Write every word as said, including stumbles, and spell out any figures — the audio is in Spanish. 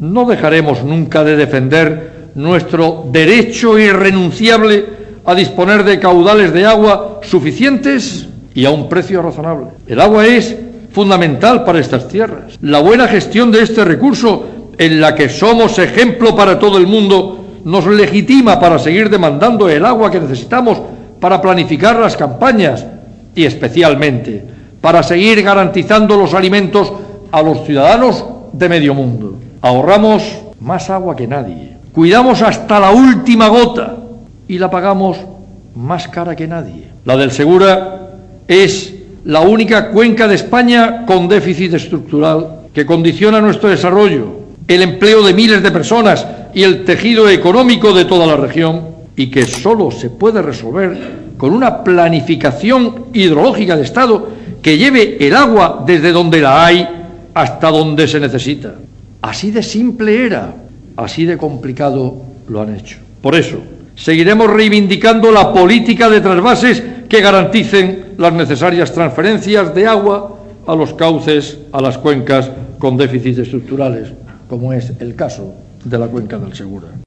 No dejaremos nunca de defender nuestro derecho irrenunciable a disponer de caudales de agua suficientes y a un precio razonable. El agua es fundamental para estas tierras. La buena gestión de este recurso, en la que somos ejemplo para todo el mundo, nos legitima para seguir demandando el agua que necesitamos para planificar las campañas y especialmente para seguir garantizando los alimentos a los ciudadanos de medio mundo. Ahorramos más agua que nadie, cuidamos hasta la última gota y la pagamos más cara que nadie. La del Segura es la única cuenca de España con déficit estructural que condiciona nuestro desarrollo, el empleo de miles de personas y el tejido económico de toda la región, y que solo se puede resolver con una planificación hidrológica de Estado que lleve el agua desde donde la hay hasta donde se necesita. Así de simple era, así de complicado lo han hecho. Por eso, seguiremos reivindicando la política de trasvases que garanticen las necesarias transferencias de agua a los cauces, a las cuencas con déficits estructurales, como es el caso de la cuenca del Segura.